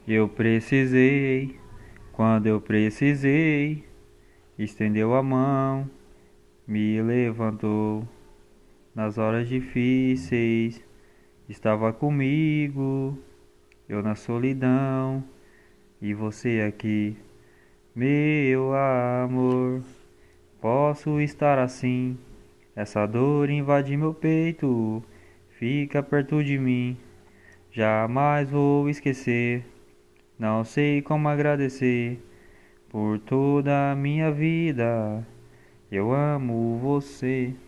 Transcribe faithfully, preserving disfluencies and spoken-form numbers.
Eu precisei, quando eu precisei, estendeu a mão, me levantou. Nas horas difíceis, estava comigo, eu na solidão, e você aqui, meu amor. Posso estar assim, essa dor invade meu peito, fica perto de mim, jamais vou esquecer. Não sei como agradecer por toda a minha vida. Eu amo você.